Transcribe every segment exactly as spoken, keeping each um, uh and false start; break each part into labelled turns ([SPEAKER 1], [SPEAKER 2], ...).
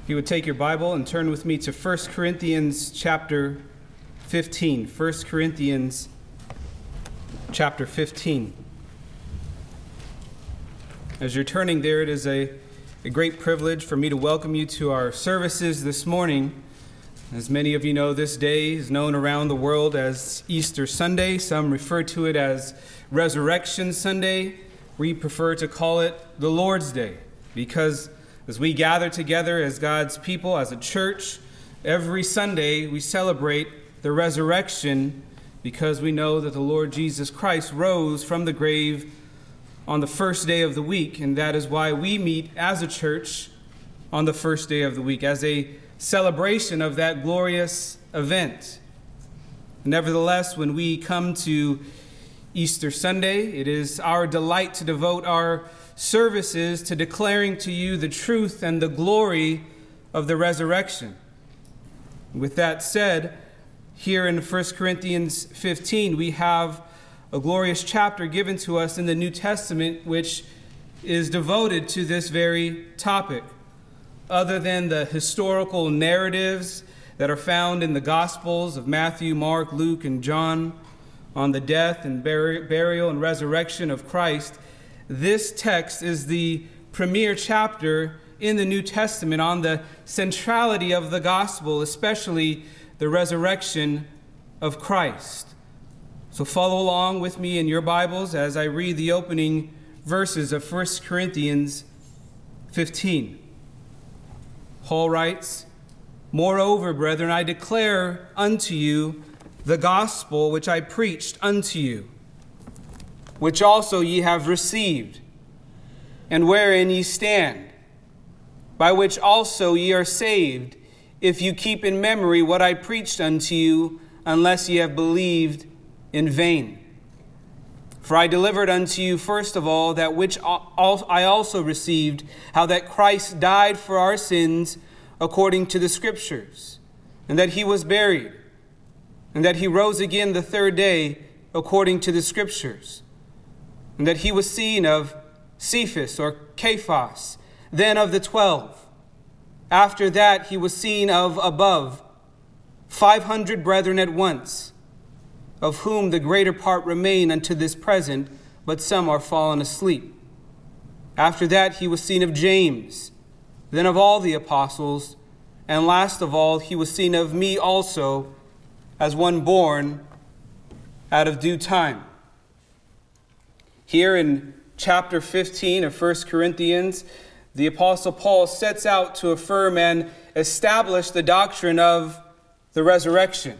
[SPEAKER 1] If you would take your Bible and turn with me to First Corinthians chapter fifteen. First Corinthians chapter fifteen. As you're turning there, it is a, a great privilege for me to welcome you to our services this morning. As many of you know, this day is known around the world as Easter Sunday. Some refer to it as Resurrection Sunday. We prefer to call it the Lord's Day, because as we gather together as God's people, as a church, every Sunday we celebrate the resurrection because we know that the Lord Jesus Christ rose from the grave on the first day of the week, and that is why we meet as a church on the first day of the week, as a celebration of that glorious event. Nevertheless, when we come to Easter Sunday, it is our delight to devote our services to declaring to you the truth and the glory of the resurrection. With that said, here in First Corinthians fifteen, we have a glorious chapter given to us in the New Testament which is devoted to this very topic. Other than the historical narratives that are found in the Gospels of Matthew, Mark, Luke, and John on the death and bur- burial and resurrection of Christ, this text is the premier chapter in the New Testament on the centrality of the gospel, especially the resurrection of Christ. So follow along with me in your Bibles as I read the opening verses of First Corinthians fifteen. Paul writes, "Moreover, brethren, I declare unto you the gospel which I preached unto you, which also ye have received, and wherein ye stand, by which also ye are saved, if you keep in memory what I preached unto you, unless ye have believed in vain. For I delivered unto you first of all that which I also received, how that Christ died for our sins according to the Scriptures, and that he was buried, and that he rose again the third day according to the Scriptures, and that he was seen of Cephas or Cephas, then of the twelve. After that he was seen of above five hundred brethren at once, of whom the greater part remain unto this present, but some are fallen asleep. After that he was seen of James, then of all the apostles, and last of all he was seen of me also, as one born out of due time." Here in chapter fifteen of First Corinthians, the Apostle Paul sets out to affirm and establish the doctrine of the resurrection.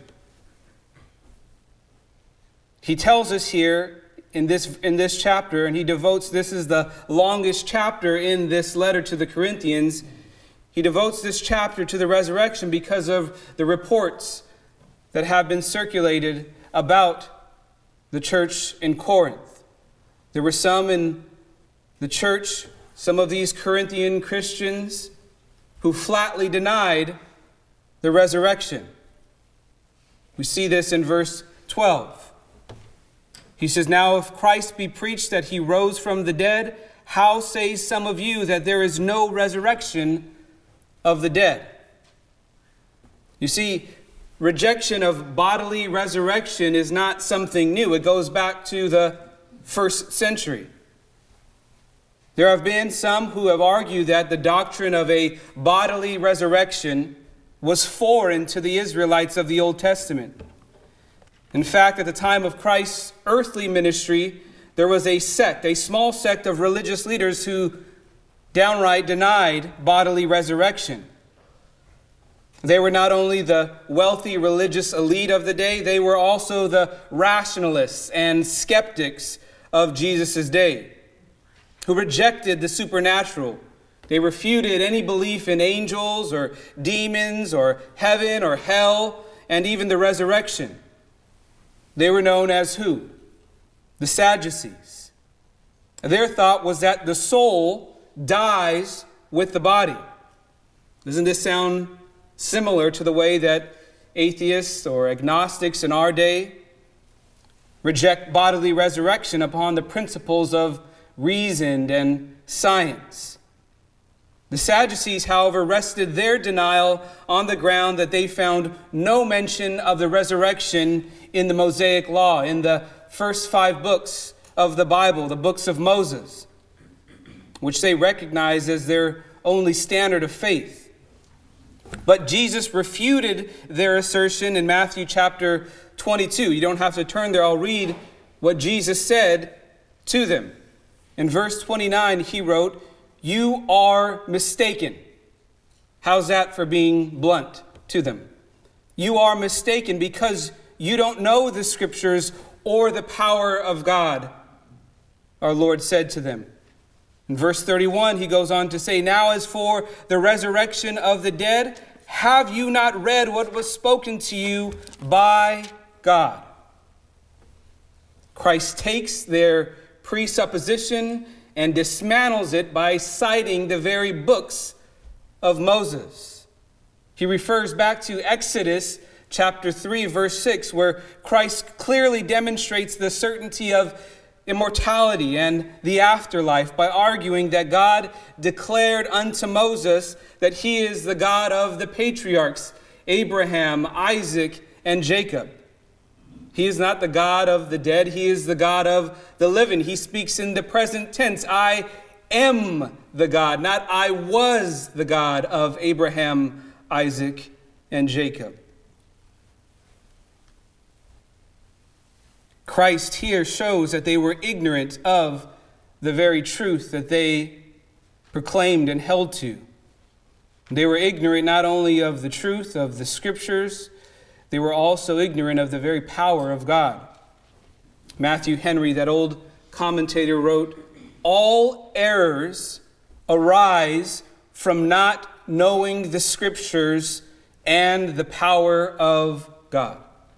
[SPEAKER 1] He tells us here in this, in this chapter, and he devotes, this is the longest chapter in this letter to the Corinthians, he devotes this chapter to the resurrection because of the reports that have been circulated about the church in Corinth. There were some in the church, some of these Corinthian Christians, who flatly denied the resurrection. We see this in verse twelve. He says, "Now if Christ be preached that he rose from the dead, how say some of you that there is no resurrection of the dead?" You see, rejection of bodily resurrection is not something new. It goes back to the first century. There have been some who have argued that the doctrine of a bodily resurrection was foreign to the Israelites of the Old Testament. In fact, at the time of Christ's earthly ministry, there was a sect, a small sect of religious leaders who downright denied bodily resurrection. They were not only the wealthy religious elite of the day, they were also the rationalists and skeptics of Jesus' day, who rejected the supernatural. They refuted any belief in angels or demons or heaven or hell and even the resurrection. They were known as who? The Sadducees. Their thought was that the soul dies with the body. Doesn't this sound similar to the way that atheists or agnostics in our day reject bodily resurrection upon the principles of reason and science? The Sadducees, however, rested their denial on the ground that they found no mention of the resurrection in the Mosaic Law, in the first five books of the Bible, the books of Moses, which they recognized as their only standard of faith. But Jesus refuted their assertion in Matthew chapter twenty-two. You don't have to turn there. I'll read what Jesus said to them. In verse twenty-nine, he wrote, "You are mistaken." How's that for being blunt to them? You are mistaken because you don't know the scriptures or the power of God, our Lord said to them. In verse thirty-one, he goes on to say, "Now as for the resurrection of the dead, have you not read what was spoken to you by God?" Christ takes their presupposition and dismantles it by citing the very books of Moses. He refers back to Exodus chapter three, verse six, where Christ clearly demonstrates the certainty of immortality and the afterlife by arguing that God declared unto Moses that he is the God of the patriarchs, Abraham, Isaac, and Jacob. He is not the God of the dead. He is the God of the living. He speaks in the present tense. I am the God, not I was the God of Abraham, Isaac, and Jacob. Christ here shows that they were ignorant of the very truth that they proclaimed and held to. They were ignorant not only of the truth of the scriptures, they were also ignorant of the very power of God. Matthew Henry, that old commentator, wrote, "All errors arise from not knowing the scriptures and the power of God."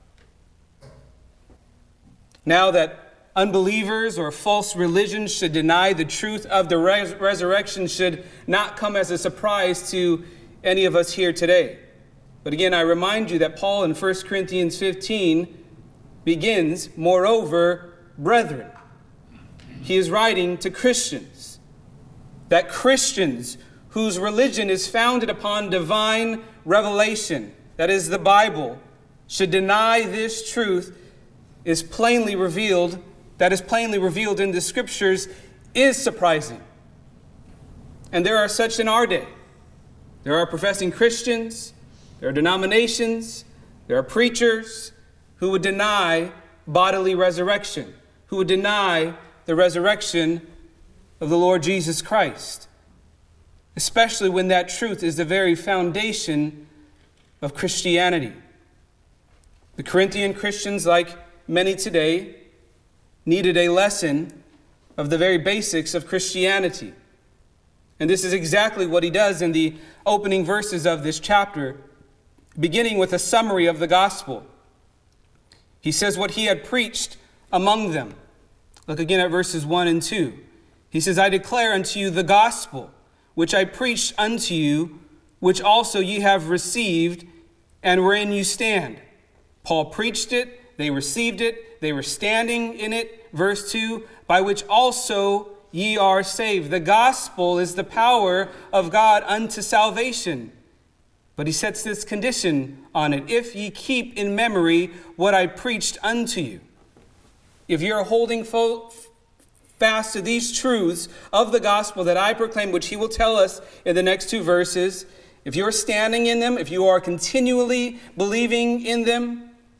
[SPEAKER 1] Now that unbelievers or false religions should deny the truth of the res- resurrection should not come as a surprise to any of us here today. But again, I remind you that Paul in First Corinthians fifteen begins, "Moreover, brethren." He is writing to Christians, that Christians whose religion is founded upon divine revelation, that is the Bible, should deny this truth is plainly revealed, that is plainly revealed in the scriptures, is surprising. And there are such in our day. There are professing Christians, there are denominations, there are preachers who would deny bodily resurrection, who would deny the resurrection of the Lord Jesus Christ, especially when that truth is the very foundation of Christianity. The Corinthian Christians, like many today, needed a lesson of the very basics of Christianity. And this is exactly what he does in the opening verses of this chapter, beginning with a summary of the gospel. He says what he had preached among them. Look again at verses one and two. He says, "I declare unto you the gospel, which I preached unto you, which also ye have received, and wherein you stand." Paul preached it, they received it, they were standing in it. Verse two, "By which also ye are saved." The gospel is the power of God unto salvation. But he sets this condition on it: "If ye keep in memory what I preached unto you." If you're holding fo- fast to these truths of the gospel that I proclaim, which he will tell us in the next two verses, if you're standing in them, if you are continually believing in them,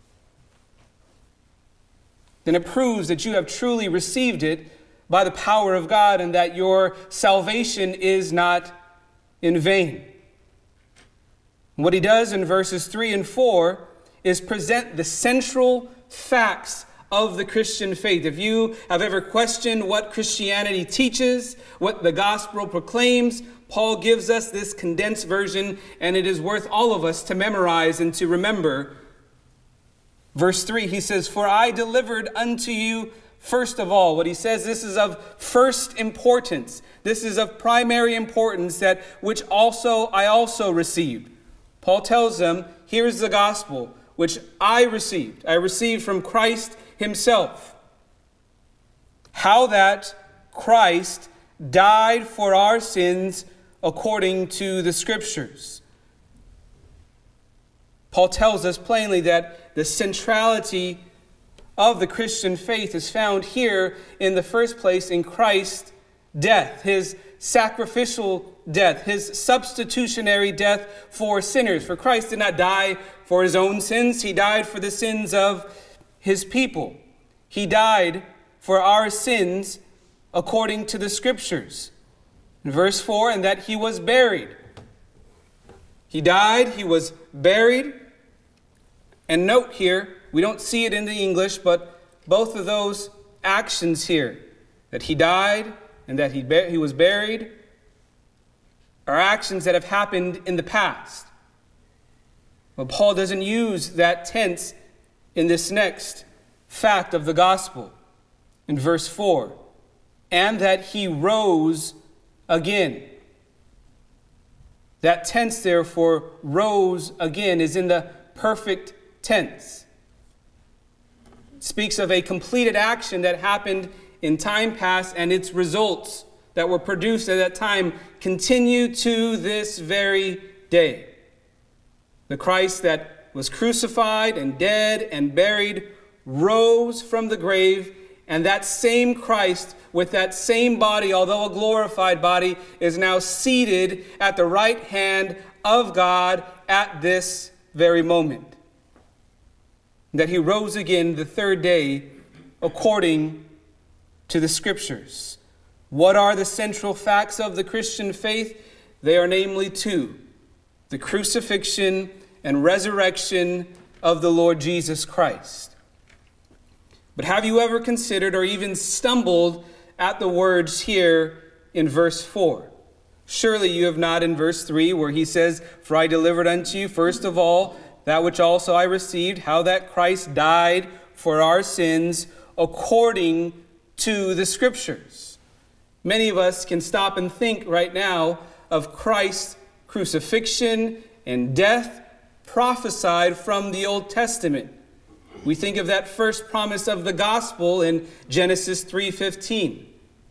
[SPEAKER 1] then it proves that you have truly received it by the power of God and that your salvation is not in vain. What he does in verses three and four is present the central facts of the Christian faith. If you have ever questioned what Christianity teaches, what the gospel proclaims, Paul gives us this condensed version, and it is worth all of us to memorize and to remember. Verse three, he says, "For I delivered unto you first of all." What he says, this is of first importance. This is of primary importance, that which also I also received. Paul tells them, here's the gospel, which I received. I received from Christ himself. How that Christ died for our sins according to the Scriptures. Paul tells us plainly that the centrality of the Christian faith is found here in the first place in Christ's death, his sacrificial death, his substitutionary death for sinners. For Christ did not die for his own sins. He died for the sins of his people. He died for our sins according to the Scriptures. In verse four, and that he was buried. He died, he was buried. And note here, we don't see it in the English, but both of those actions here, that he died and that he, ba- he was buried, are actions that have happened in the past. But Paul doesn't use that tense in this next fact of the gospel. In verse four, and that he rose again. That tense there for rose again is in the perfect tense. It speaks of a completed action that happened in time past, and its results that were produced at that time continue to this very day. The Christ that was crucified and dead and buried rose from the grave, and that same Christ with that same body, although a glorified body, is now seated at the right hand of God at this very moment. That he rose again the third day according to the Scriptures. What are the central facts of the Christian faith? They are namely two: the crucifixion and resurrection of the Lord Jesus Christ. But have you ever considered or even stumbled at the words here in verse four? Surely you have not in verse three, where he says, for I delivered unto you first of all that which also I received, how that Christ died for our sins according to the Scriptures. Many of us can stop and think right now of Christ's crucifixion and death prophesied from the Old Testament. We think of that first promise of the gospel in Genesis three fifteen,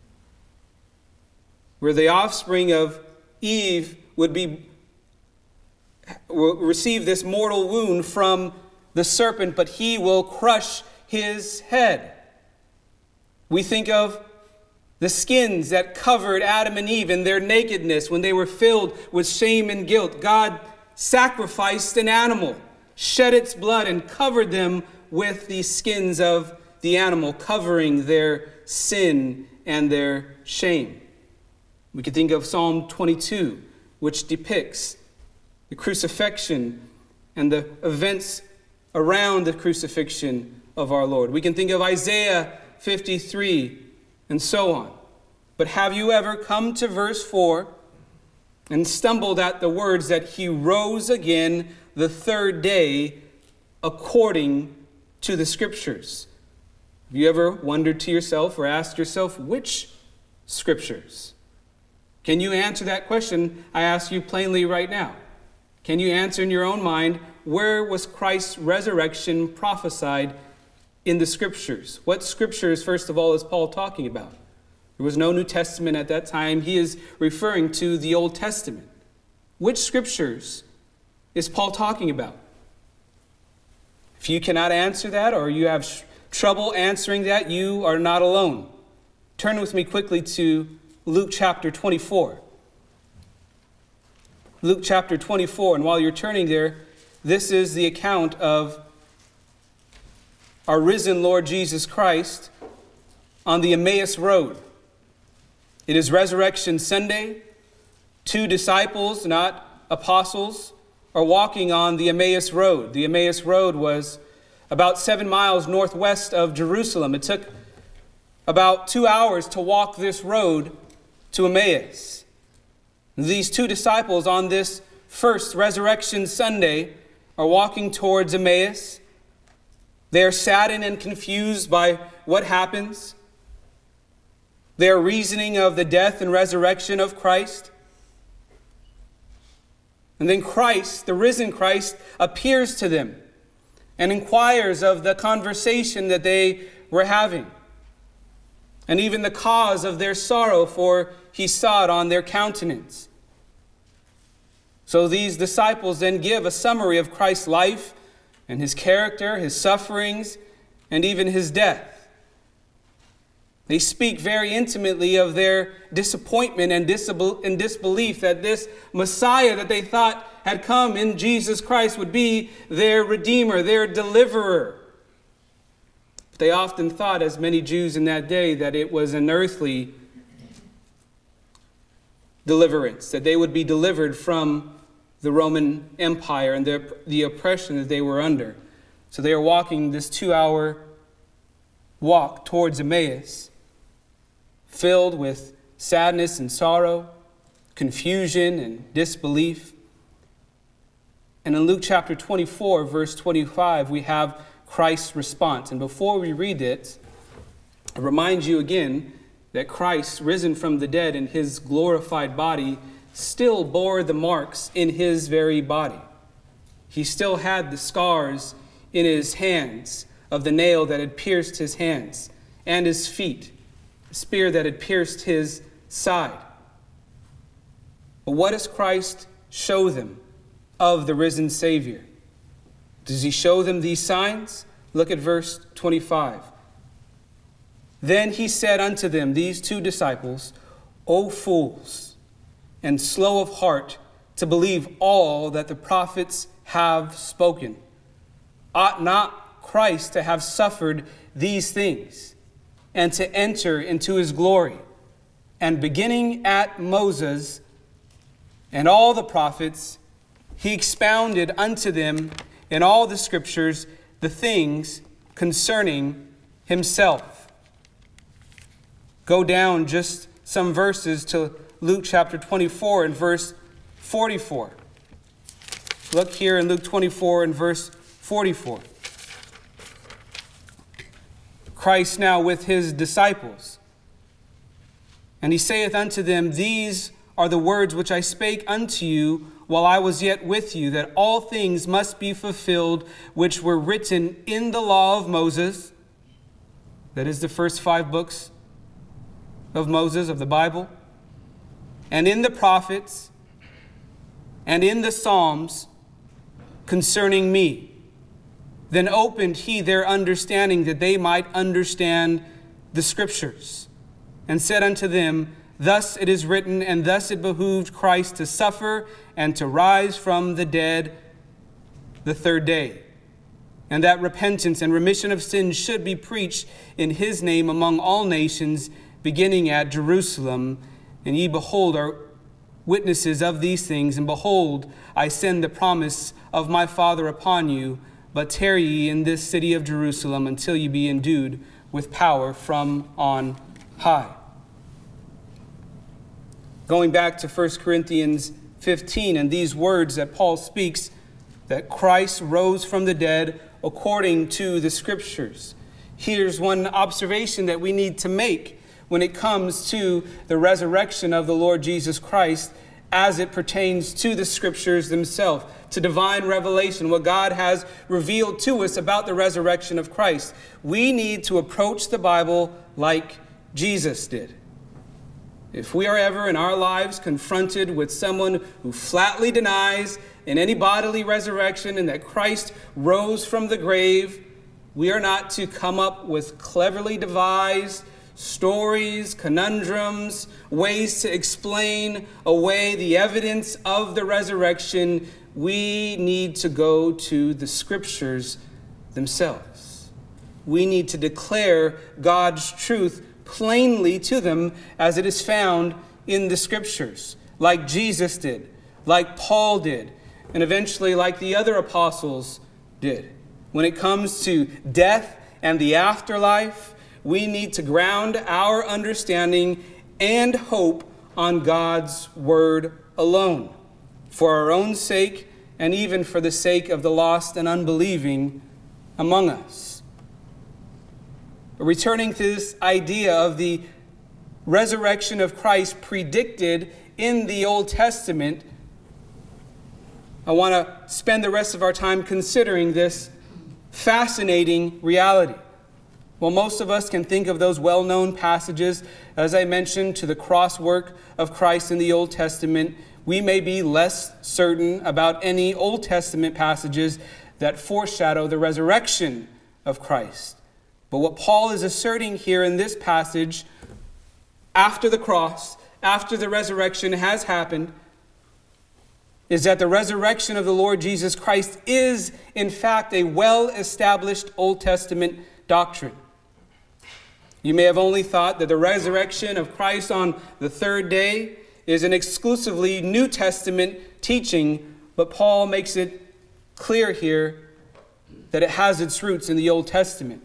[SPEAKER 1] where the offspring of Eve would be will receive this mortal wound from the serpent, but he will crush his head. We think of the skins that covered Adam and Eve in their nakedness when they were filled with shame and guilt. God sacrificed an animal, shed its blood, and covered them with the skins of the animal, covering their sin and their shame. We could think of Psalm twenty-two, which depicts the crucifixion and the events around the crucifixion of our Lord. We can think of Isaiah fifty-three and so on. But have you ever come to verse four and stumbled at the words that he rose again the third day according to the Scriptures? Have you ever wondered to yourself or asked yourself, which Scriptures? Can you answer that question I ask you plainly right now? Can you answer in your own mind, where was Christ's resurrection prophesied in the Scriptures? What Scriptures, first of all, is Paul talking about? There was no New Testament at that time. He is referring to the Old Testament. Which Scriptures is Paul talking about? If you cannot answer that, or you have sh- trouble answering that, you are not alone. Turn with me quickly to Luke chapter twenty-four. Luke chapter twenty-four, and while you're turning there, this is the account of our risen Lord Jesus Christ on the Emmaus Road. It is Resurrection Sunday. Two disciples, not apostles, are walking on the Emmaus Road. The Emmaus Road was about seven miles northwest of Jerusalem. It took about two hours to walk this road to Emmaus. These two disciples on this first Resurrection Sunday are walking towards Emmaus. They are saddened and confused by what happens. They are reasoning of the death and resurrection of Christ. And then Christ, the risen Christ, appears to them and inquires of the conversation that they were having, and even the cause of their sorrow, for he saw it on their countenance. So these disciples then give a summary of Christ's life and his character, his sufferings, and even his death. They speak very intimately of their disappointment and disbelief that this Messiah that they thought had come in Jesus Christ would be their Redeemer, their deliverer. But they often thought, as many Jews in that day, that it was an earthly deliverance, that they would be delivered from the Roman Empire and the, the oppression that they were under. So they are walking this two-hour walk towards Emmaus, filled with sadness and sorrow, confusion and disbelief. And in Luke chapter twenty-four, verse twenty-five, we have Christ's response. And before we read it, I remind you again that Christ, risen from the dead in his glorified body, still bore the marks in his very body. He still had the scars in his hands of the nail that had pierced his hands, and his feet, the spear that had pierced his side. But what does Christ show them of the risen Savior? Does he show them these signs? Look at verse twenty-five. Then he said unto them, these two disciples, O fools, and slow of heart to believe all that the prophets have spoken. Ought not Christ to have suffered these things, and to enter into his glory? And beginning at Moses and all the prophets, he expounded unto them in all the scriptures the things concerning himself. Go down just some verses to Luke chapter twenty-four and verse forty-four. Look here in Luke twenty-four and verse forty-four. Christ now with his disciples. And he saith unto them, these are the words which I spake unto you while I was yet with you, that all things must be fulfilled which were written in the law of Moses. That is the first five books of Moses, of the Bible, and in the prophets, and in the Psalms concerning me. Then opened he their understanding, that they might understand the scriptures, and said unto them, thus it is written, and thus it behooved Christ to suffer and to rise from the dead the third day, and that repentance and remission of sins should be preached in his name among all nations, beginning at Jerusalem. And ye behold are witnesses of these things, and behold, I send the promise of my Father upon you, but tarry ye in this city of Jerusalem until ye be endued with power from on high. Going back to First Corinthians fifteen, and these words that Paul speaks, that Christ rose from the dead according to the scriptures. Here's one observation that we need to make when it comes to the resurrection of the Lord Jesus Christ as it pertains to the scriptures themselves, to divine revelation, what God has revealed to us about the resurrection of Christ. We need to approach the Bible like Jesus did. If we are ever in our lives confronted with someone who flatly denies in any bodily resurrection and that Christ rose from the grave, we are not to come up with cleverly devised stories, conundrums, ways to explain away the evidence of the resurrection. We need to go to the scriptures themselves. We need to declare God's truth plainly to them as it is found in the scriptures, like Jesus did, like Paul did, and eventually like the other apostles did. When it comes to death and the afterlife, we need to ground our understanding and hope on God's word alone, for our own sake and even for the sake of the lost and unbelieving among us. Returning to this idea of the resurrection of Christ predicted in the Old Testament, I want to spend the rest of our time considering this fascinating reality. Well, most of us can think of those well-known passages, as I mentioned, to the cross work of Christ in the Old Testament, we may be less certain about any Old Testament passages that foreshadow the resurrection of Christ. But what Paul is asserting here in this passage, after the cross, after the resurrection has happened, is that the resurrection of the Lord Jesus Christ is, in fact, a well-established Old Testament doctrine. You may have only thought that the resurrection of Christ on the third day is an exclusively New Testament teaching, but Paul makes it clear here that it has its roots in the Old Testament.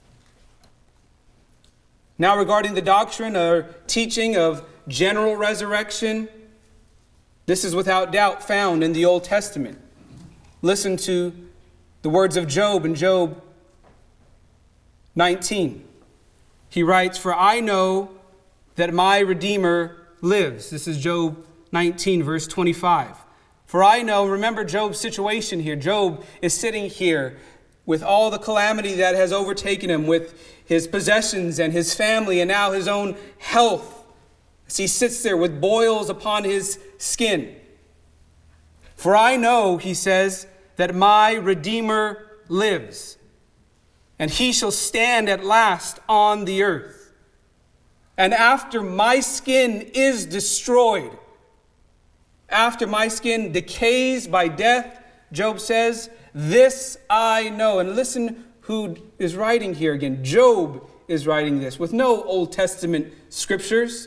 [SPEAKER 1] Now, regarding the doctrine or teaching of general resurrection, this is without doubt found in the Old Testament. Listen to the words of Job in Job nineteen. He writes, "For I know that my Redeemer lives." This is Job nineteen, verse twenty-five. For I know, remember Job's situation here. Job is sitting here with all the calamity that has overtaken him, with his possessions and his family and now his own health, as he sits there with boils upon his skin. "For I know," he says, "that my Redeemer lives, and he shall stand at last on the earth. And after my skin is destroyed," after my skin decays by death, Job says, "this I know." And listen who is writing here again. Job is writing this with no Old Testament scriptures.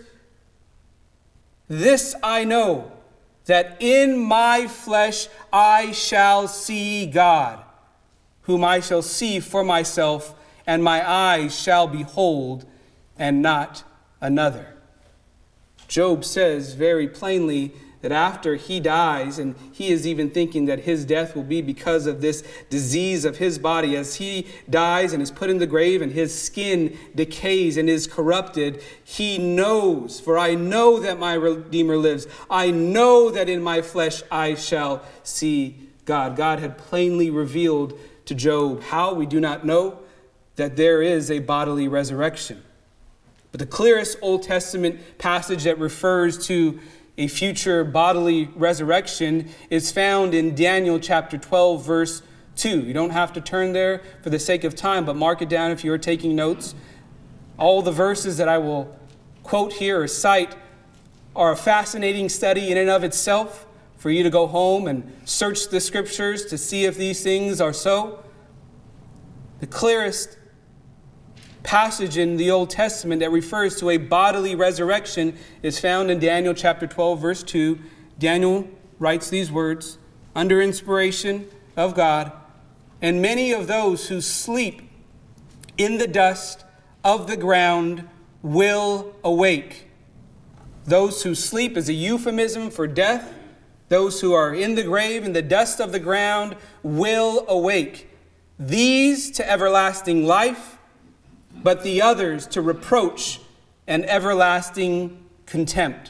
[SPEAKER 1] "This I know, that in my flesh I shall see God, whom I shall see for myself, and my eyes shall behold, and not another." Job says very plainly that after he dies, and he is even thinking that his death will be because of this disease of his body, as he dies and is put in the grave and his skin decays and is corrupted, he knows, "For I know that my Redeemer lives. I know that in my flesh I shall see God." God had plainly revealed to Job how, we do not know, that there is a bodily resurrection. But the clearest Old Testament passage that refers to a future bodily resurrection is found in Daniel chapter twelve, verse two. You don't have to turn there for the sake of time, but mark it down if you are taking notes. All the verses that I will quote here or cite are a fascinating study in and of itself for you to go home and search the scriptures to see if these things are so. The clearest passage in the Old Testament that refers to a bodily resurrection is found in Daniel chapter twelve, verse two. Daniel writes these words, under inspiration of God, "And many of those who sleep in the dust of the ground will awake." Those who sleep is a euphemism for death. Those who are in the grave, in the dust of the ground, will awake. These to everlasting life, but the others to reproach and everlasting contempt.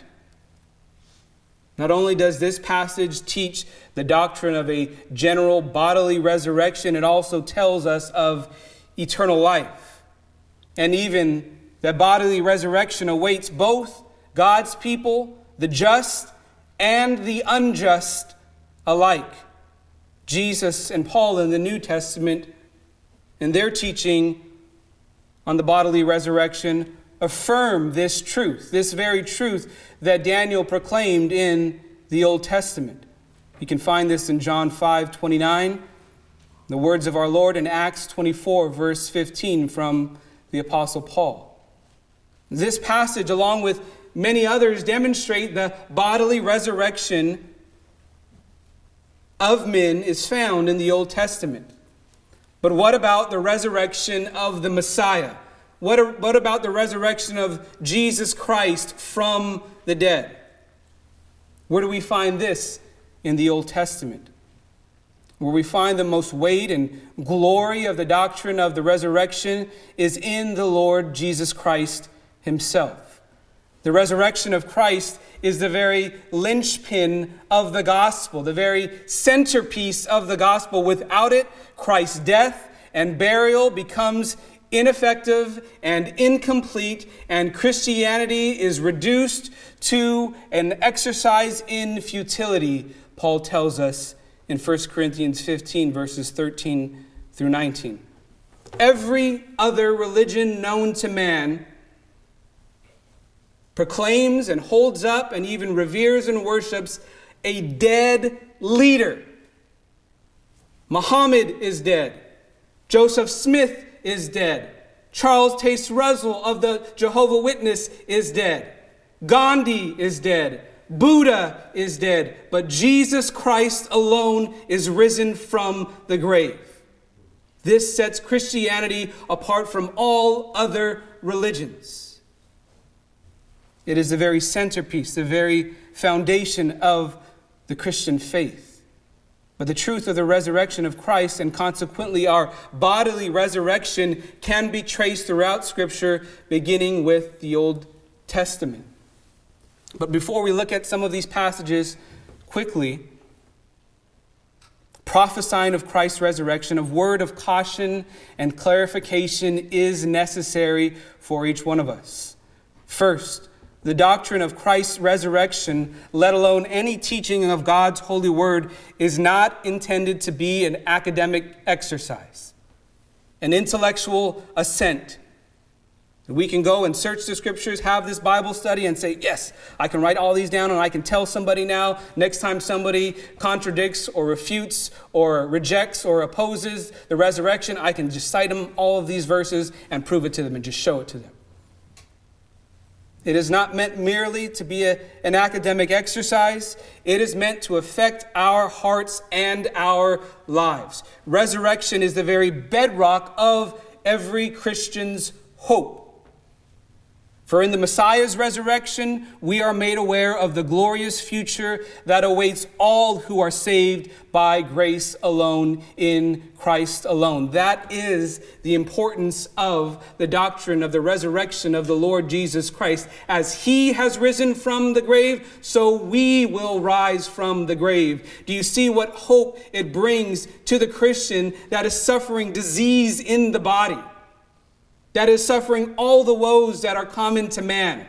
[SPEAKER 1] Not only does this passage teach the doctrine of a general bodily resurrection, it also tells us of eternal life. And even that bodily resurrection awaits both God's people, the just and the unjust alike. Jesus and Paul in the New Testament, in their teaching on the bodily resurrection, affirm this truth, this very truth that Daniel proclaimed in the Old Testament. You can find this in John five twenty-nine, the words of our Lord, in Acts twenty-four, verse fifteen from the Apostle Paul. This passage, along with many others, demonstrate the bodily resurrection of men is found in the Old Testament. But what about the resurrection of the Messiah? What, what about the resurrection of Jesus Christ from the dead? Where do we find this in the Old Testament? Where we find the most weight and glory of the doctrine of the resurrection is in the Lord Jesus Christ himself. The resurrection of Christ is the very linchpin of the gospel, the very centerpiece of the gospel. Without it, Christ's death and burial becomes ineffective and incomplete, and Christianity is reduced to an exercise in futility, Paul tells us in First Corinthians fifteen, verses thirteen through nineteen. Every other religion known to man proclaims and holds up and even reveres and worships a dead leader. Muhammad is dead. Joseph Smith is dead. Charles Taze Russell of the Jehovah's Witness is dead. Gandhi is dead. Buddha is dead. But Jesus Christ alone is risen from the grave. This sets Christianity apart from all other religions. It is the very centerpiece, the very foundation of the Christian faith. But the truth of the resurrection of Christ, and consequently our bodily resurrection, can be traced throughout Scripture, beginning with the Old Testament. But before we look at some of these passages quickly, prophesying of Christ's resurrection, a word of caution and clarification is necessary for each one of us. First, the doctrine of Christ's resurrection, let alone any teaching of God's holy word, is not intended to be an academic exercise, an intellectual assent. We can go and search the scriptures, have this Bible study and say, yes, I can write all these down and I can tell somebody now, next time somebody contradicts or refutes or rejects or opposes the resurrection, I can just cite them all of these verses and prove it to them and just show it to them. It is not meant merely to be a, an academic exercise. It is meant to affect our hearts and our lives. Resurrection is the very bedrock of every Christian's hope. For in the Messiah's resurrection, we are made aware of the glorious future that awaits all who are saved by grace alone, in Christ alone. That is the importance of the doctrine of the resurrection of the Lord Jesus Christ. As he has risen from the grave, so we will rise from the grave. Do you see what hope it brings to the Christian that is suffering disease in the body? That is suffering all the woes that are common to man.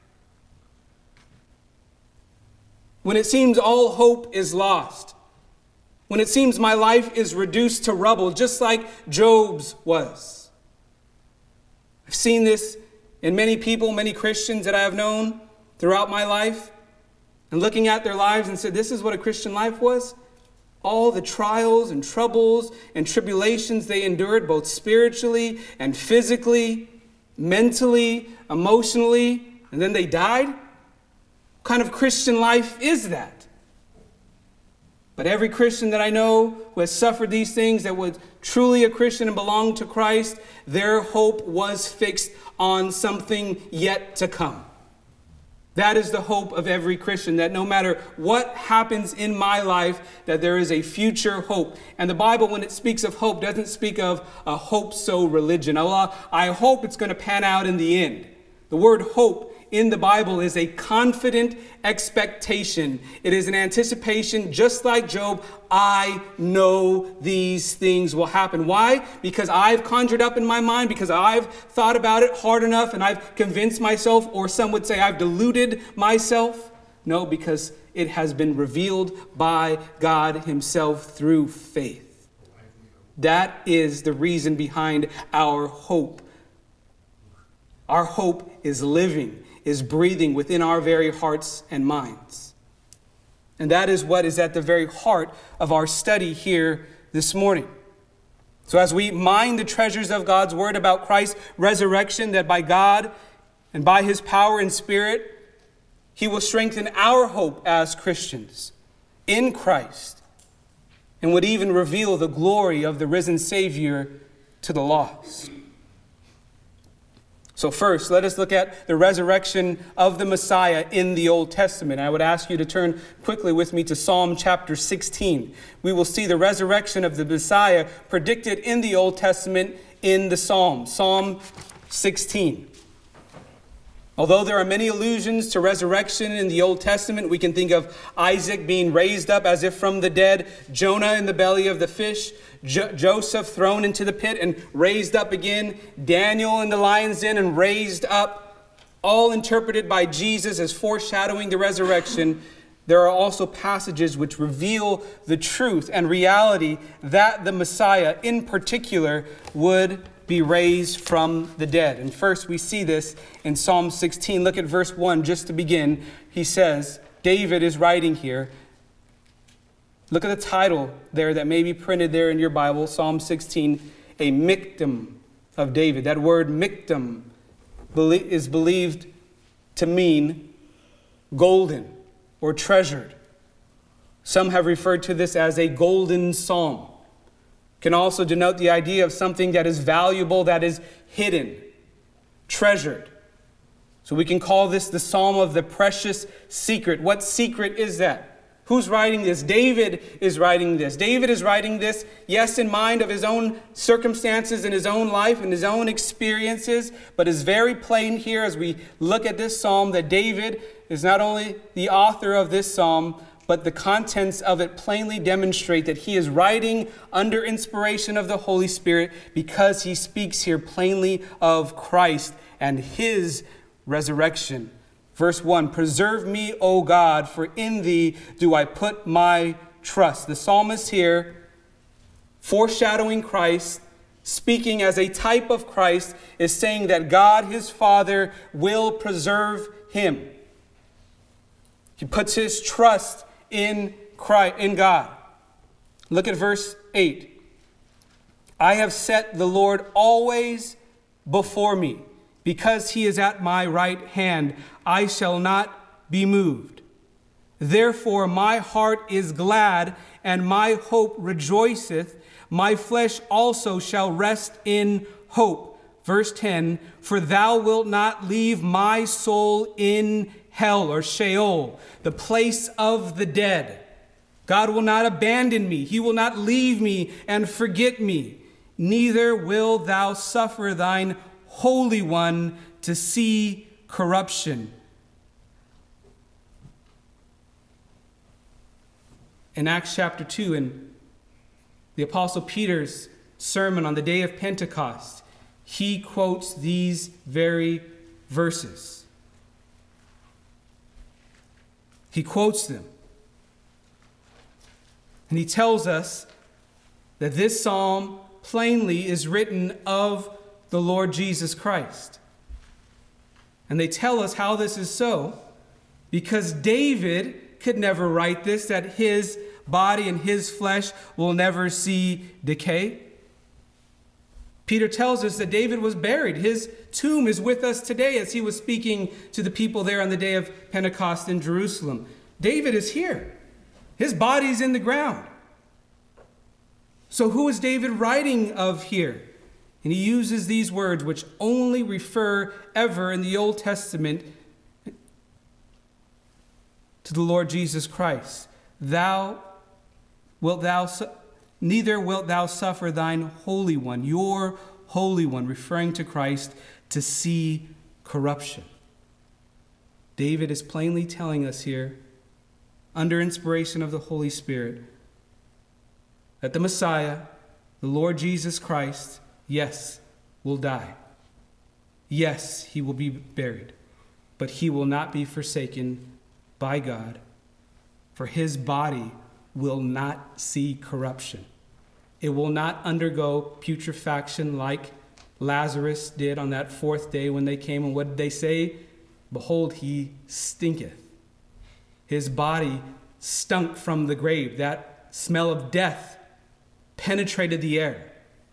[SPEAKER 1] When it seems all hope is lost. When it seems my life is reduced to rubble, just like Job's was. I've seen this in many people, many Christians that I have known throughout my life, and looking at their lives and said, this is what a Christian life was. All the trials and troubles and tribulations they endured, both spiritually and physically, mentally, emotionally, and then they died. What kind of Christian life is that? But every Christian that I know who has suffered these things, that was truly a Christian and belonged to Christ, their hope was fixed on something yet to come. That is the hope of every Christian, that no matter what happens in my life, that there is a future hope. And the Bible, when it speaks of hope, doesn't speak of a hope-so religion. Allah, I hope it's going to pan out in the end. The word hope in the Bible is a confident expectation. It is an anticipation, just like Job. I know these things will happen. Why? Because I've conjured up in my mind, because I've thought about it hard enough and I've convinced myself, or some would say I've deluded myself. No, because it has been revealed by God himself through faith. That is the reason behind our hope. Our hope is living, is breathing within our very hearts and minds. And that is what is at the very heart of our study here this morning. So as we mine the treasures of God's word about Christ's resurrection, that by God and by his power and spirit, he will strengthen our hope as Christians in Christ, and would even reveal the glory of the risen Savior to the lost. So first, let us look at the resurrection of the Messiah in the Old Testament. I would ask you to turn quickly with me to Psalm chapter sixteen. We will see the resurrection of the Messiah predicted in the Old Testament in the Psalms. Psalm sixteen. Although there are many allusions to resurrection in the Old Testament, we can think of Isaac being raised up as if from the dead, Jonah in the belly of the fish, Jo- Joseph thrown into the pit and raised up again, Daniel in the lion's den and raised up, all interpreted by Jesus as foreshadowing the resurrection. There are also passages which reveal the truth and reality that the Messiah in particular would be raised from the dead. And first we see this in Psalm sixteen. Look at verse one just to begin. He says, David is writing here. Look at the title there that may be printed there in your Bible, Psalm sixteen, a Miktam of David. That word Miktam is believed to mean golden or treasured. Some have referred to this as a golden psalm. Can also denote the idea of something that is valuable, that is hidden, treasured. So we can call this the Psalm of the precious secret. What secret is that? Who's writing this? David is writing this. David is writing this, yes, in mind of his own circumstances in his own life and his own experiences, but it's very plain here as we look at this psalm that David is not only the author of this psalm, but the contents of it plainly demonstrate that he is writing under inspiration of the Holy Spirit because he speaks here plainly of Christ and his resurrection. Verse one, preserve me, O God, for in thee do I put my trust. The psalmist here, foreshadowing Christ, speaking as a type of Christ, is saying that God, his Father, will preserve him. He puts his trust in Christ, in God. Look at verse eight. I have set the Lord always before me. Because he is at my right hand, I shall not be moved. Therefore my heart is glad, and my hope rejoiceth. My flesh also shall rest in hope. Verse ten, for thou wilt not leave my soul in hell, or Sheol, the place of the dead. God will not abandon me. He will not leave me and forget me. Neither will thou suffer thine Holy One to see corruption. In Acts chapter two, in the Apostle Peter's sermon on the day of Pentecost, he quotes these very verses. He quotes them. And he tells us that this psalm plainly is written of the Lord Jesus Christ. And they tell us how this is so because David could never write this, that his body and his flesh will never see decay. Peter tells us that David was buried. His tomb is with us today as he was speaking to the people there on the day of Pentecost in Jerusalem. David is here. His body's in the ground. So who is David writing of here? And he uses these words which only refer ever in the Old Testament to the Lord Jesus Christ. Thou wilt thou su- neither wilt thou suffer thine Holy One, your Holy One, referring to Christ, to see corruption. David is plainly telling us here, under inspiration of the Holy Spirit, that the Messiah, the Lord Jesus Christ, yes, will die. Yes, he will be buried, but he will not be forsaken by God, for his body will not see corruption. It will not undergo putrefaction like Lazarus did on that fourth day when they came. And what did they say? Behold, he stinketh. His body stunk from the grave. That smell of death penetrated the air.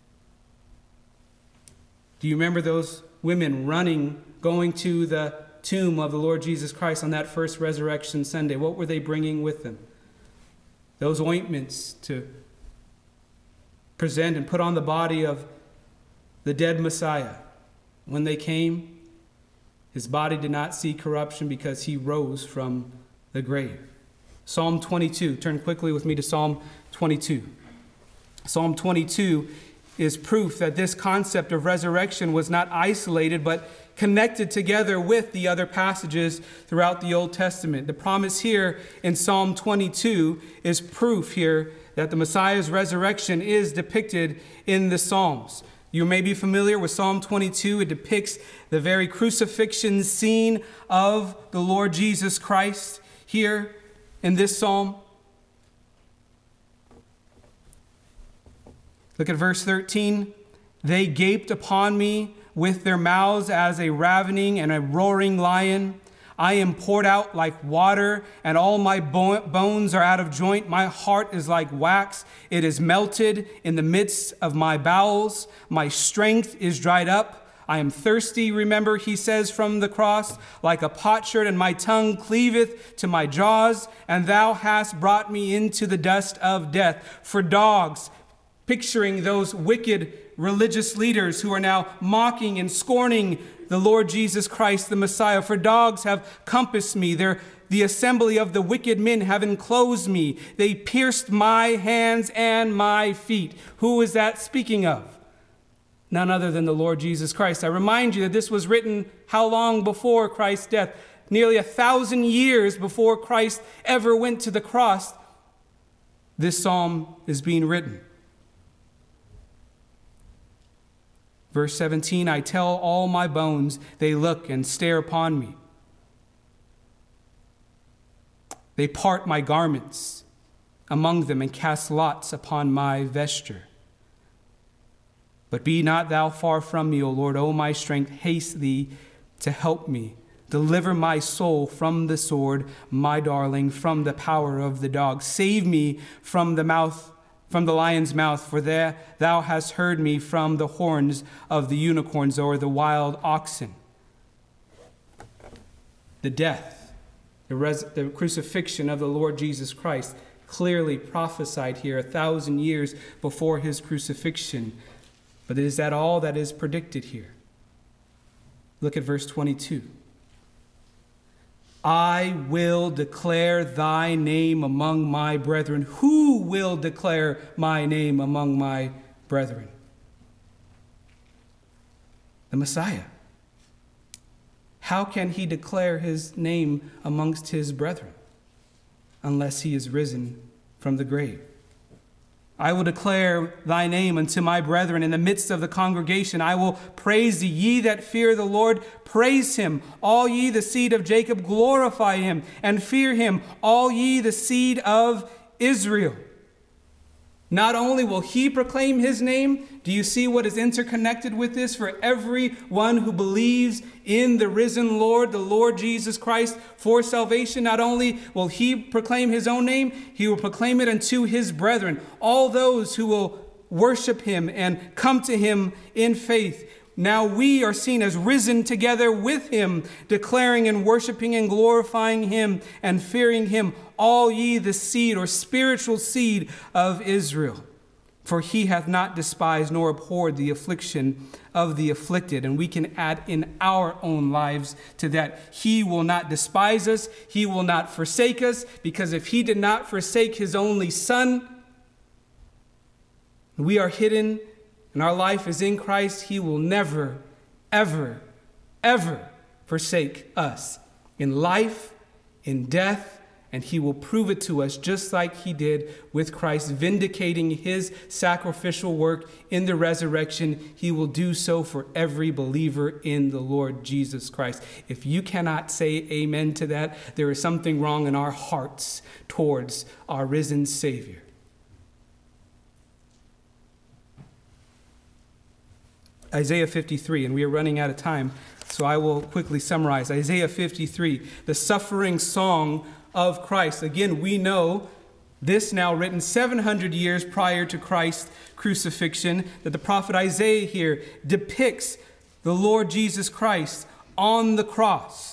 [SPEAKER 1] Do you remember those women running, going to the tomb of the Lord Jesus Christ on that first resurrection Sunday? What were they bringing with them? Those ointments to present and put on the body of the dead Messiah. When they came, his body did not see corruption because he rose from the grave. Psalm twenty-two. Turn quickly with me to Psalm twenty-two. Psalm twenty-two is proof that this concept of resurrection was not isolated, but connected together with the other passages throughout the Old Testament. The promise here in Psalm twenty-two is proof here that the Messiah's resurrection is depicted in the Psalms. You may be familiar with Psalm twenty-two. It depicts the very crucifixion scene of the Lord Jesus Christ here in this psalm. Look at verse thirteen. They gaped upon me with their mouths as a ravening and a roaring lion. I am poured out like water, and all my bones are out of joint. My heart is like wax. It is melted in the midst of my bowels. My strength is dried up. I am thirsty, remember, he says from the cross, like a potsherd, and my tongue cleaveth to my jaws, and thou hast brought me into the dust of death. For dogs, picturing those wicked religious leaders who are now mocking and scorning the Lord Jesus Christ, the Messiah. For dogs have compassed me. They're, the assembly of the wicked men have enclosed me. They pierced my hands and my feet. Who is that speaking of? None other than the Lord Jesus Christ. I remind you that this was written how long before Christ's death? Nearly a thousand years before Christ ever went to the cross. This psalm is being written. Verse seventeen, I tell all my bones, they look and stare upon me. They part my garments among them and cast lots upon my vesture. But be not thou far from me, O Lord, O my strength, haste thee to help me. Deliver my soul from the sword, my darling, from the power of the dog. Save me from the mouth From the lion's mouth, for there thou hast heard me from the horns of the unicorns or the wild oxen. The death, the, res- the crucifixion of the Lord Jesus Christ, clearly prophesied here a thousand years before his crucifixion. But is that all that is predicted here? Look at verse twenty-two. I will declare thy name among my brethren. Who will declare my name among my brethren? The Messiah. How can he declare his name amongst his brethren unless he is risen from the grave? I will declare thy name unto my brethren in the midst of the congregation. I will praise thee. Ye that fear the Lord, praise him. All ye the seed of Jacob, glorify him and fear him. All ye the seed of Israel. Not only will he proclaim his name, do you see what is interconnected with this? For everyone who believes in the risen Lord, the Lord Jesus Christ, for salvation, not only will he proclaim his own name, he will proclaim it unto his brethren, all those who will worship him and come to him in faith. Now we are seen as risen together with him, declaring and worshiping and glorifying him and fearing him, all ye the seed or spiritual seed of Israel. For he hath not despised nor abhorred the affliction of the afflicted. And we can add in our own lives to that. He will not despise us. He will not forsake us. Because if he did not forsake his only son, we are hidden and our life is in Christ, he will never, ever, ever forsake us in life, in death, and he will prove it to us just like he did with Christ, vindicating his sacrificial work in the resurrection. He will do so for every believer in the Lord Jesus Christ. If you cannot say amen to that, there is something wrong in our hearts towards our risen Savior. Isaiah fifty-three, and we are running out of time, so I will quickly summarize. Isaiah fifty-three, the suffering song of Christ. Again, we know this now written seven hundred years prior to Christ's crucifixion, that the prophet Isaiah here depicts the Lord Jesus Christ on the cross.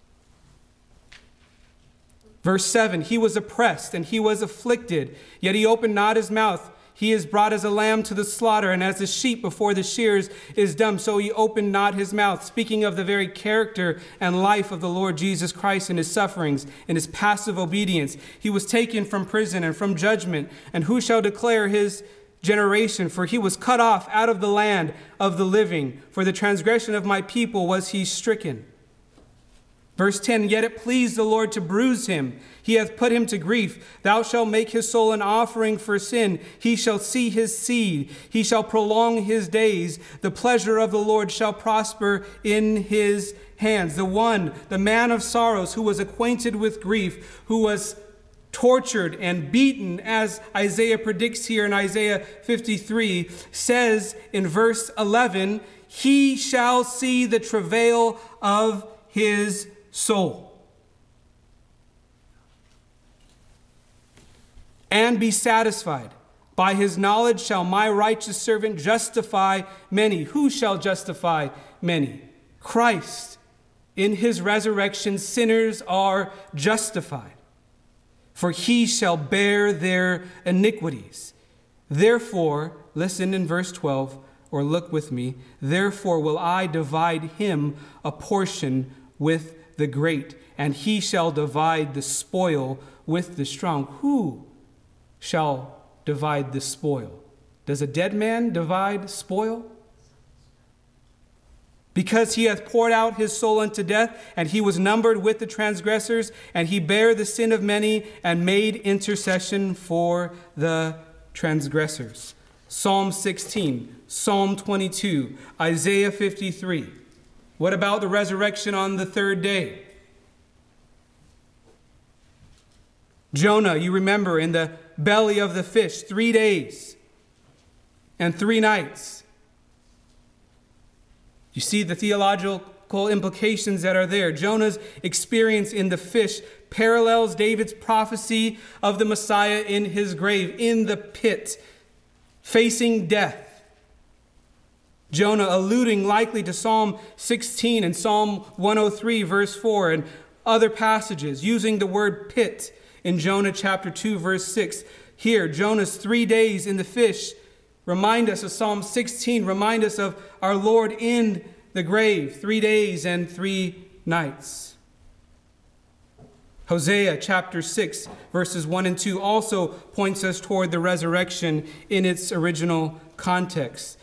[SPEAKER 1] Verse seven, he was oppressed and he was afflicted, yet he opened not his mouth. He is brought as a lamb to the slaughter, and as a sheep before the shears is dumb, so he opened not his mouth. Speaking of the very character and life of the Lord Jesus Christ and his sufferings and his passive obedience. He was taken from prison and from judgment, and who shall declare his generation, for he was cut off out of the land of the living. For the transgression of my people was he stricken. Verse ten, yet it pleased the Lord to bruise him. He hath put him to grief. Thou shalt make his soul an offering for sin. He shall see his seed. He shall prolong his days. The pleasure of the Lord shall prosper in his hands. The one, the man of sorrows, who was acquainted with grief, who was tortured and beaten, as Isaiah predicts here in Isaiah fifty-three, says in verse eleven, he shall see the travail of his soul and be satisfied. By his knowledge shall my righteous servant justify many. Who shall justify many? Christ. In his resurrection, sinners are justified. For he shall bear their iniquities. Therefore, listen in verse twelve, or look with me. Therefore will I divide him a portion with the great, and he shall divide the spoil with the strong. Who shall divide the spoil? Does a dead man divide spoil? Because he hath poured out his soul unto death, and he was numbered with the transgressors, and he bare the sin of many, and made intercession for the transgressors. Psalm sixteen, Psalm twenty-two, Isaiah fifty-three. What about the resurrection on the third day? Jonah, you remember, in the belly of the fish, three days and three nights. You see the theological implications that are there. Jonah's experience in the fish parallels David's prophecy of the Messiah in his grave, in the pit, facing death. Jonah alluding likely to Psalm sixteen and Psalm one oh three, verse four, and other passages, using the word pit in Jonah chapter two, verse six. Here, Jonah's three days in the fish remind us of Psalm sixteen, remind us of our Lord in the grave, three days and three nights. Hosea chapter six, verses one and two also points us toward the resurrection in its original context.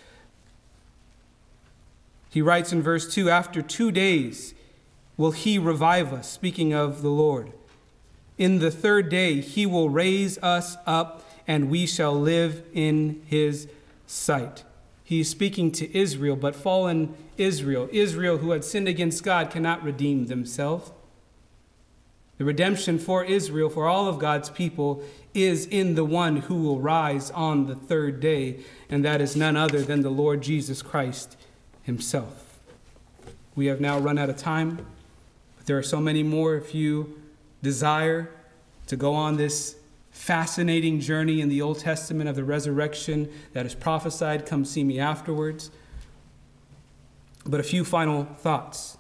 [SPEAKER 1] He writes in verse two, after two days will he revive us, speaking of the Lord. In the third day he will raise us up, and we shall live in his sight. He is speaking to Israel, but fallen Israel, Israel who had sinned against God, cannot redeem themselves. The redemption for Israel, for all of God's people, is in the one who will rise on the third day, and that is none other than the Lord Jesus Christ himself. We have now run out of time, but there are so many more. If you desire to go on this fascinating journey in the Old Testament of the resurrection that is prophesied, come see me afterwards. But a few final thoughts.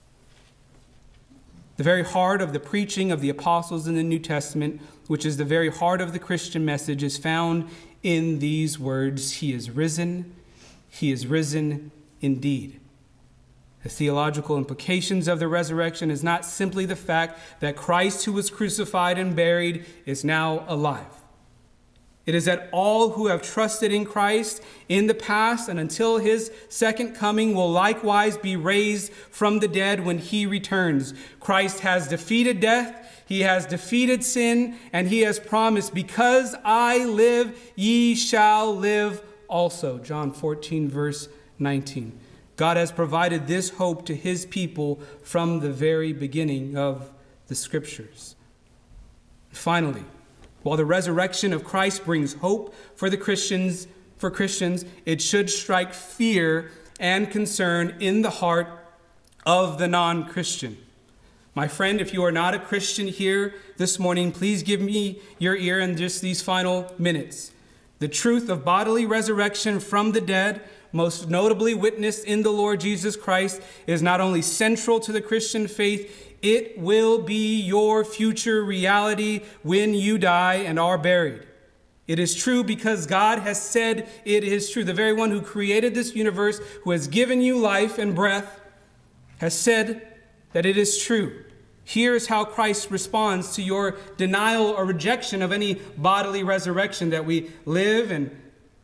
[SPEAKER 1] The very heart of the preaching of the apostles in the New Testament, which is the very heart of the Christian message, is found in these words: He is risen, He is risen indeed. The theological implications of the resurrection is not simply the fact that Christ, who was crucified and buried, is now alive. It is that all who have trusted in Christ in the past and until his second coming will likewise be raised from the dead when he returns. Christ has defeated death, he has defeated sin, and he has promised, because I live, ye shall live also. John fourteen, verse nineteen. God has provided this hope to his people from the very beginning of the Scriptures. Finally, while the resurrection of Christ brings hope for the Christians, for Christians, it should strike fear and concern in the heart of the non-Christian. My friend, if you are not a Christian here this morning, please give me your ear in just these final minutes. The truth of bodily resurrection from the dead, most notably witnessed in the Lord Jesus Christ, is not only central to the Christian faith, it will be your future reality when you die and are buried. It is true because God has said it is true. The very one who created this universe, who has given you life and breath, has said that it is true. Here is how Christ responds to your denial or rejection of any bodily resurrection, that we live and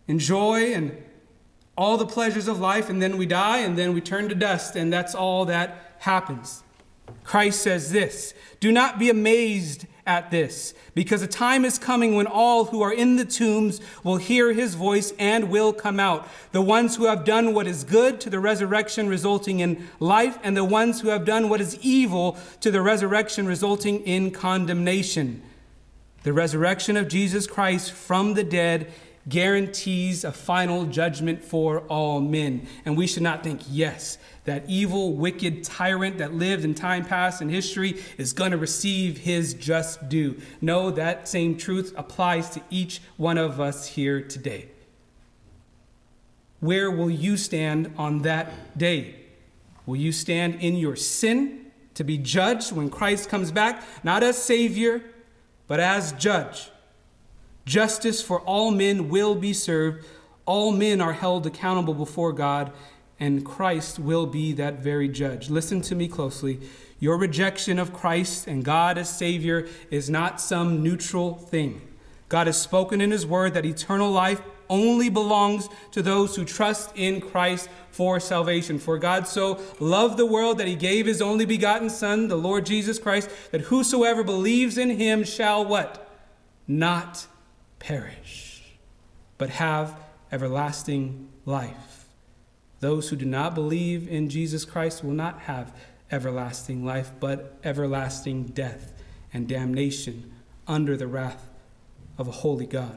[SPEAKER 1] enjoy and all the pleasures of life, and then we die, and then we turn to dust, and that's all that happens. Christ says this, "Do not be amazed at this, because a time is coming when all who are in the tombs will hear his voice and will come out. The ones who have done what is good to the resurrection resulting in life, and the ones who have done what is evil to the resurrection resulting in condemnation." The resurrection of Jesus Christ from the dead guarantees a final judgment for all men. And we should not think, yes, that evil, wicked tyrant that lived in time past in history is going to receive his just due. No, that same truth applies to each one of us here today. Where will you stand on that day? Will you stand in your sin to be judged when Christ comes back, not as Savior, but as judge? Justice for all men will be served. All men are held accountable before God, and Christ will be that very judge. Listen to me closely. Your rejection of Christ and God as Savior is not some neutral thing. God has spoken in his word that eternal life only belongs to those who trust in Christ for salvation. For God so loved the world that he gave his only begotten Son, the Lord Jesus Christ, that whosoever believes in him shall what? Not perish, but have everlasting life. Those who do not believe in Jesus Christ will not have everlasting life, but everlasting death and damnation under the wrath of a holy God.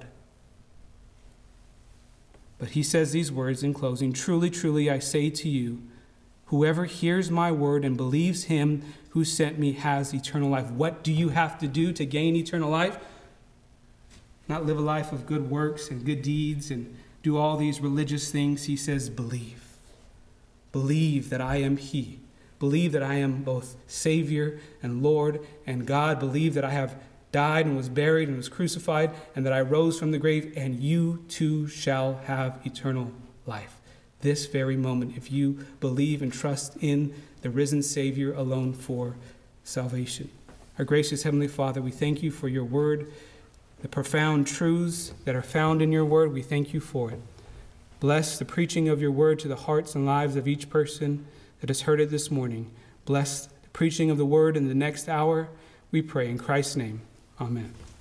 [SPEAKER 1] But he says these words in closing, "Truly, truly, I say to you, whoever hears my word and believes him who sent me has eternal life." What do you have to do to gain eternal life? Not live a life of good works and good deeds and do all these religious things. He says, believe. Believe that I am he. Believe that I am both Savior and Lord and God. Believe that I have died and was buried and was crucified and that I rose from the grave, and you too shall have eternal life. This very moment, if you believe and trust in the risen Savior alone for salvation. Our gracious Heavenly Father, we thank you for your word, the profound truths that are found in your word. We thank you for it. Bless the preaching of your word to the hearts and lives of each person that has heard it this morning. Bless the preaching of the word in the next hour. We pray in Christ's name. Amen.